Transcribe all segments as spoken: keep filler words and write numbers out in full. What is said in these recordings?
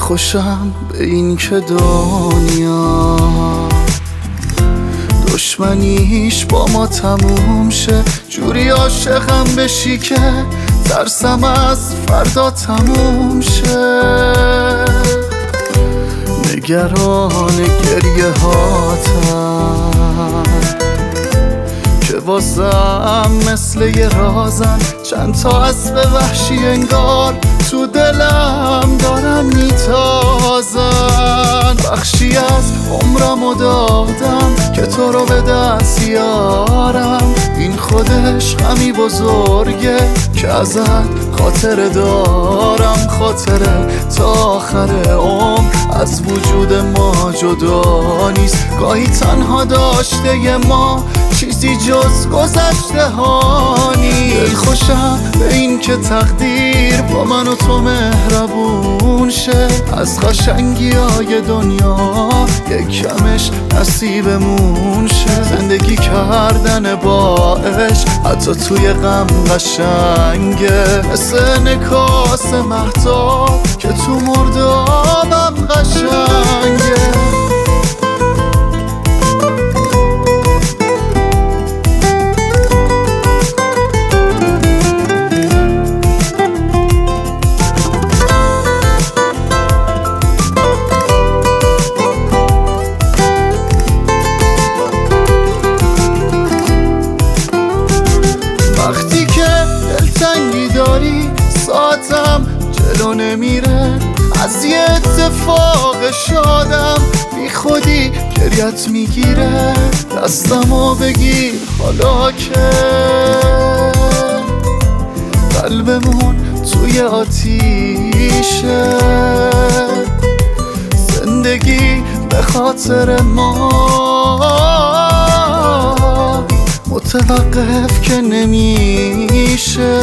خوشم به این که دنیا دشمنیش با ما تموم شه، جوری عاشقم بشی که ترسم از فردا تموم شه. نگران گریه هاتم که واسم مثل یه رازن، چند تا اسب وحشی انگار تو دلم دارن میتازن. بخشی از عمرمو دادم که تو رو به دست یارم، این خودش غمی بزرگه که ازت خاطره دارم. خاطره تا آخر عمر از وجود ما جدا نیست، گاهی تنها داشته ی ما چیزی جز گذشته ها نیست. دل خوشم به این که تقدیر با من و تو مهربون شه، از قشنگی های دنیا یک کمش نصیبمون شه. زندگی کردن با عشق حتی توی غم قشنگه، مثل انعکاس مهتاب که تو مردابم قشنگه. وقتی که دلتنگی داری ساعتم جلو نمیره، از یه اتفاق شادم بی خودی گریت میگیره. دستمو بگیر حالا که قلبمون توی آتیشه، زندگی به خاطر ما متوقف که نمیشه.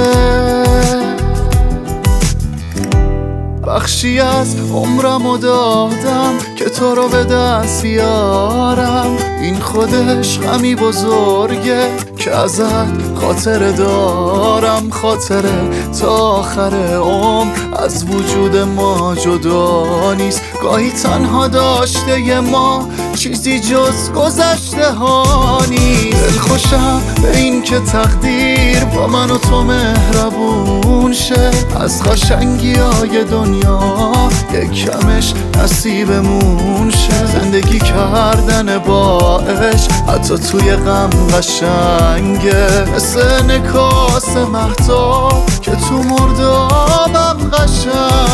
بخشی از عمرمو دادم که تو رو به دست یارم، این خودش غمی بزرگه که ازت خاطره دارم. خاطره تا آخر عمر از وجود ما جدا نیست، گاهی تنها داشته ی ما چیزی جز گذشته ها نیست. دل خوشم به این که تقدیر با من و تو مهربون شه، از قشنگی های دنیا یک کمش نصیبمون شه. زندگی کردن با عشق حتی توی غم قشنگه، مثل انعکاس مهتاب که تو مردابم قشنگه.